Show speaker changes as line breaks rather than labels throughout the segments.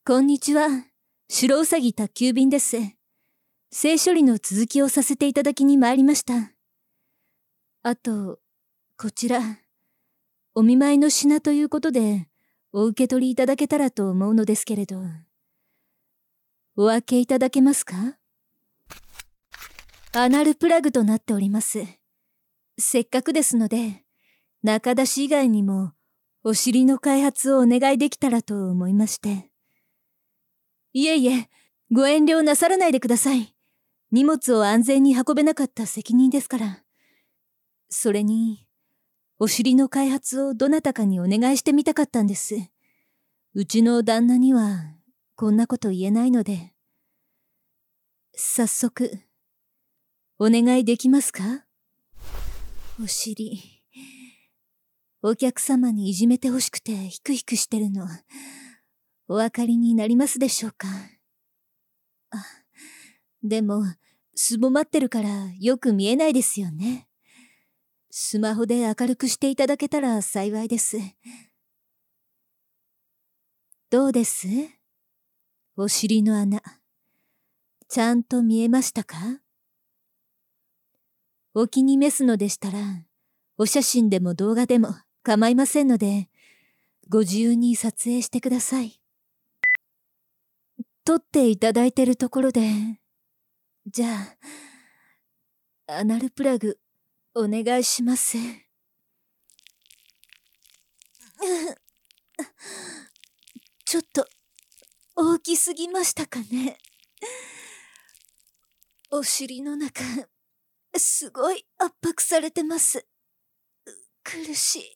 こんにちは。白うさぎ宅急便です。性処理の続きをさせていただきに参りました。あと、こちら、お見舞いの品ということで、お受け取りいただけたらと思うのですけれど、お開けいただけますか？アナルプラグとなっております。せっかくですので、中出し以外にも、お尻の開発をお願いできたらと思いまして。いえいえ、ご遠慮なさらないでください。荷物を安全に運べなかった責任ですから。それに、お尻の開発をどなたかにお願いしてみたかったんです。うちの旦那には、こんなこと言えないので。早速、お願いできますか？お尻。お客様にいじめてほしくてヒクヒクしてるの、お分かりになりますでしょうか？でも、すぼまってるからよく見えないですよね。スマホで明るくしていただけたら幸いです。どうです？お尻の穴。ちゃんと見えましたか？お気に召すのでしたら、お写真でも動画でも構いませんので、ご自由に撮影してください。撮っていただいてるところで、じゃあ、アナルプラグ、お願いします。ちょっと、大きすぎましたかね。お尻の中、すごい圧迫されてます。苦しい。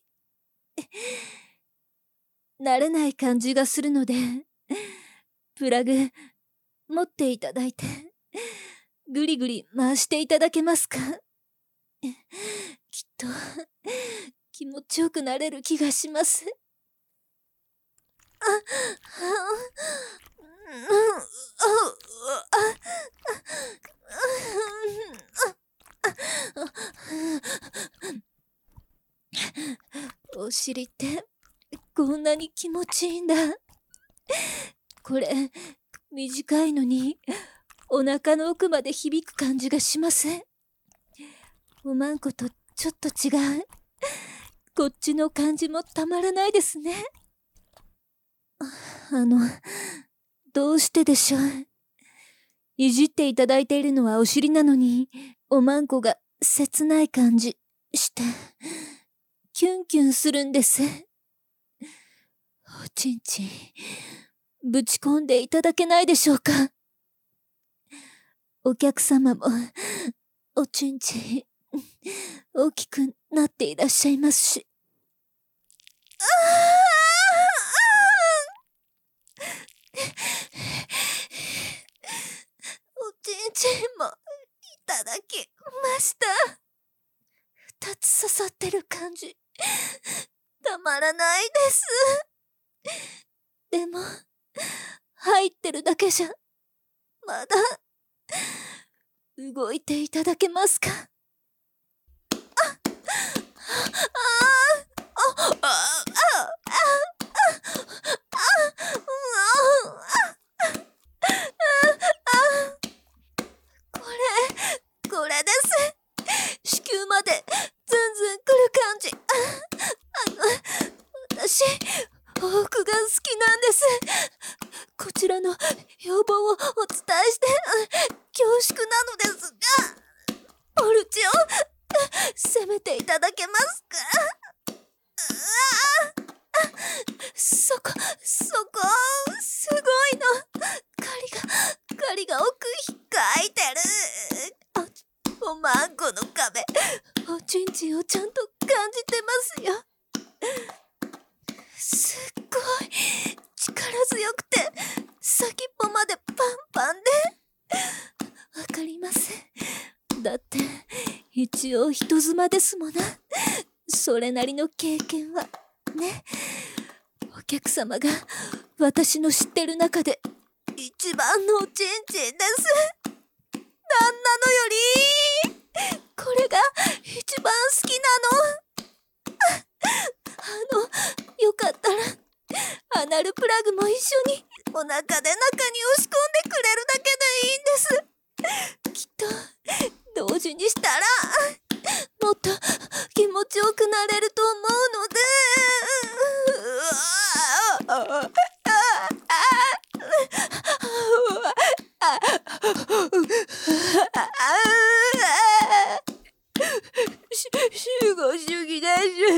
慣れない感じがするので、プラグ、持っていただいて、ぐりぐり回していただけますか？きっと、気持ちよくなれる気がします。お尻ってこんなに気持ちいいんだ。これ短いのにお腹の奥まで響く感じがします。おまんことちょっと違う。こっちの感じもたまらないですね。どうしてでしょう。いじっていただいているのはお尻なのに、おまんこが切ない感じして、キュンキュンするんです。おちんちん、ぶち込んでいただけないでしょうか。お客様も、おちんちん、大きくなっていらっしゃいますし。おちんちんもいただきました。2つ刺さってる感じ、たまらないです。でも、入ってるだけじゃ、まだ、動いていただけますか？これです。子宮までずんずん来る感じ。私、往復が好きなんです。こちらの要望をお伝えして恐縮なのですが、ポルチを攻めていただけますか？そこ、すごいの。狩りが奥控えてる。おまんこの壁、おちんちんをちゃんと感じてますよ。すっごい力強くて、先っぽまでパンパンで。わかります。だって一応人妻ですもの。それなりの経験はね。お客様が私の知ってる中で一番のおちんちんです。旦那のよりこれが一番好きなの。よかったらアナルプラグも一緒にお腹で中に押し込んでくれるだけでいいんです。きっと同時にしたらもっと気持ちよくなれると思うので。集合主義です。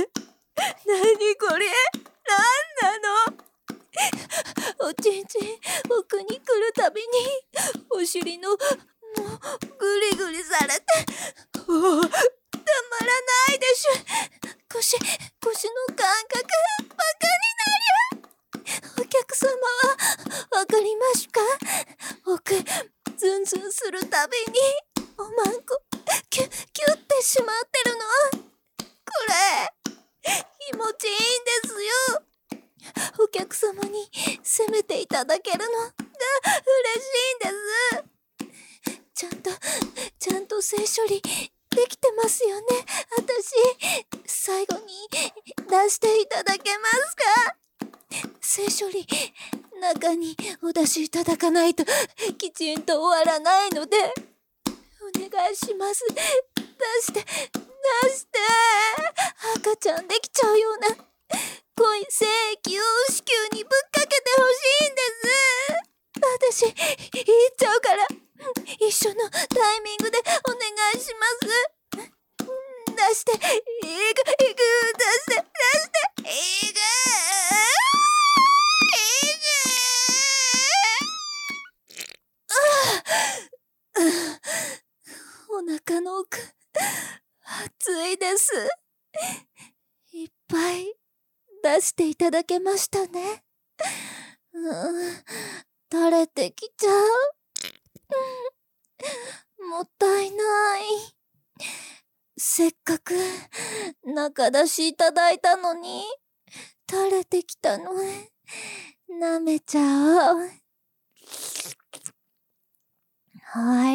何これ、なんなの。おちんちん奥に来るたびにお尻のもうグリグリされてたまらないでしゅ。腰の感覚バカになりゃ。お客様はわかりますか。奥ズンズンするたびにおまんこキュッてしまってるの。これ気持ちいいんですよ。お客様に責めていただけるのが嬉しいんです。ちゃんと性処理できてますよね。私最後に出していただけますか。性処理中にお出しいただかないときちんと終わらないのでお願いします。出して赤ちゃんできちゃうような濃い精液を子宮にぶっかけてほしいんです。私言っちゃうから一緒のタイミングでお願いします。出していく、出していく。お腹の奥熱いです。いっぱい出していただけましたね。垂れてきちゃう。もったいない。せっかく中出しいただいたのに垂れてきたの舐めちゃおう。はい。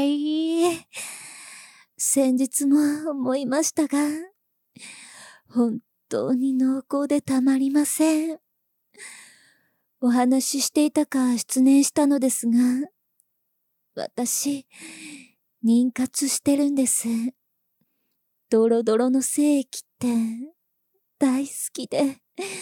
先日も思いましたが、本当に濃厚でたまりません。お話ししていたか失念したのですが、私、妊活してるんです。ドロドロの精液って大好きで。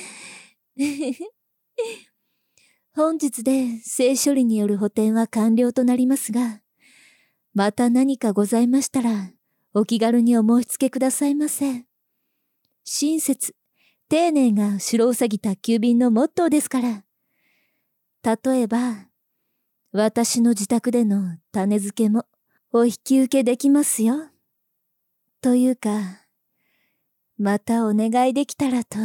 本日で性処理による補填は完了となりますが、また何かございましたら、お気軽にお申し付けくださいませ。親切、丁寧が白うさぎ宅急便のモットーですから。例えば、私の自宅での種付けもお引き受けできますよ。というか、またお願いできたらと。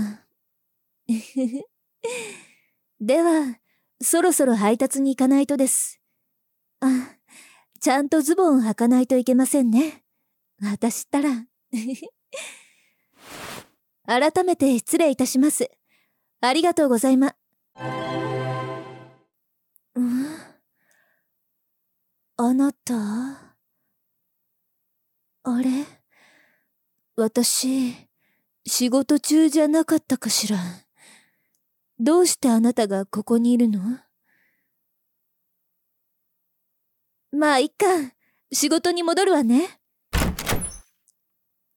では、そろそろ配達に行かないとです。ちゃんとズボンを履かないといけませんね。私ったら。改めて失礼いたします。ありがとうございま。あなた？あれ？私、仕事中じゃなかったかしら。どうしてあなたがここにいるの？まあ、いっか。仕事に戻るわね。